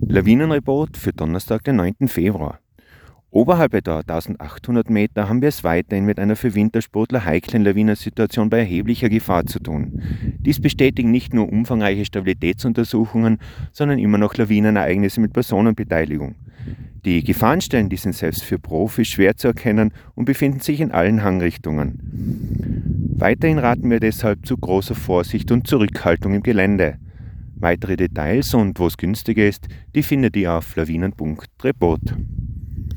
Lawinenreport für Donnerstag, den 9. Februar. Oberhalb etwa 1800 Meter haben wir es weiterhin mit einer für Wintersportler heiklen Lawinensituation bei erheblicher Gefahr zu tun. Dies bestätigen nicht nur umfangreiche Stabilitätsuntersuchungen, sondern immer noch Lawinenereignisse mit Personenbeteiligung. Die Gefahrenstellen, die sind selbst für Profis schwer zu erkennen und befinden sich in allen Hangrichtungen. Weiterhin raten wir deshalb zu großer Vorsicht und Zurückhaltung im Gelände. Weitere Details und wo es günstiger ist, die findet ihr auf lawinen.report.